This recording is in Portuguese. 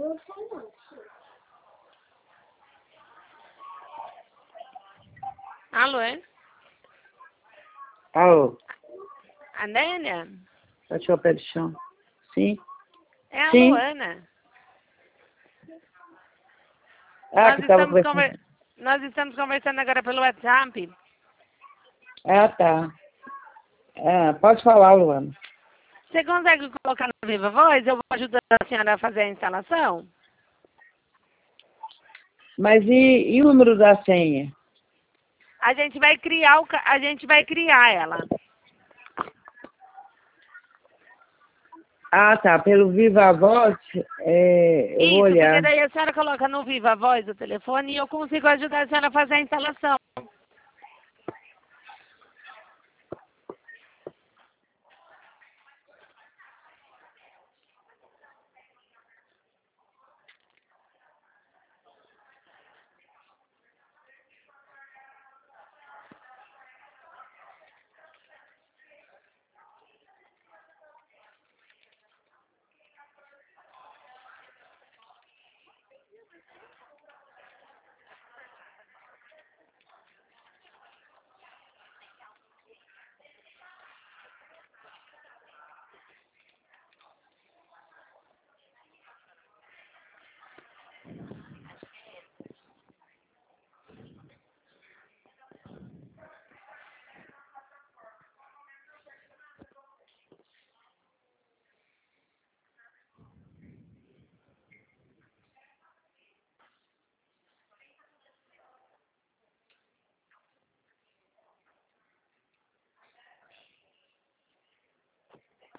Alô? Alô? Adélia? Deixa eu pé do chão. Sim? É a Sim. Luana. Ah, que estava conversando. Nós estamos conversando agora pelo WhatsApp. Ah, tá. Ah, pode falar, Luana. Você consegue colocar no Viva Voz? Eu vou ajudar a senhora a fazer a instalação? Mas e o número da senha? A gente vai criar ela. Ah, tá. Pelo Viva Voz, eu vou Isso, porque olhar. daí a senhora coloca no Viva Voz o telefone e eu consigo ajudar a senhora a fazer a instalação.